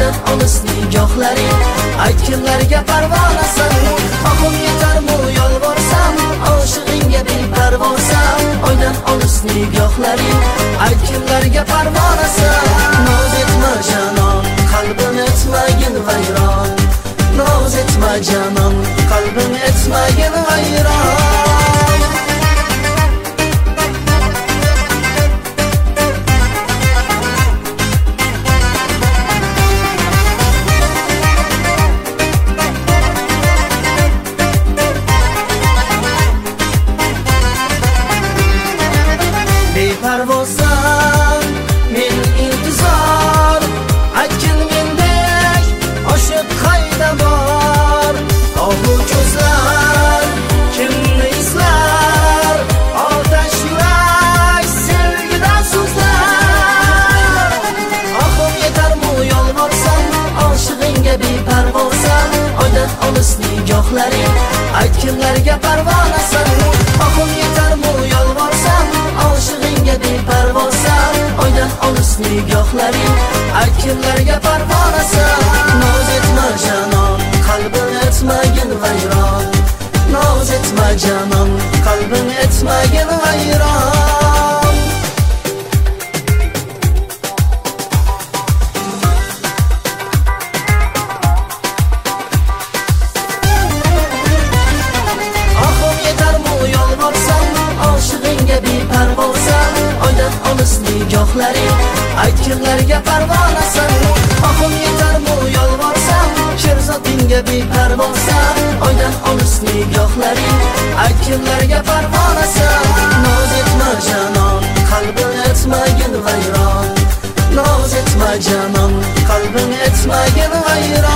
oydan olis nigohlaring, aytganlarga parvonasan. Oqim yetarmi yolvorsam, oshig'ingga beparvosan. Oydan olis nigohlaring, aytganlarga parvonasan. Noz etma janon, qalbim etmagin vayron. Noz etma janon, qalbim etmagin vayron. Beparvosan, men intizor, aytgin mendek oshiq qayda bor. Ohu ko'zlar kimni izlar, otash yurak sevgidan so'zlar. Oxum yetarmi yolvorsam, oshig'ingga beparvosan. Oydan olis nigohlaring, aytganlarga parvonasan. Oxum yetarmi yolvorsam, oshig'ingga beparvosan. Oydan olis nigohlaring, aytganlarga parvonasan. Noz etma janon, qalbim etmagin vayron. Noz etma janon, qalbim etmagin vayron. Oxum yetarmi yolvorsam, oshig'ingga beparvosan. Oydan olis nigohlaring, aytganlarga parvonasan. Oxum yetarmi yolvorsam, sherzodingga beparvosan. Oydan olis nigohlaring, aytganlarga parvonasan. Noz etma janon, qalbim etmagin vayron. Noz etma janon, qalbim etmagin vayron.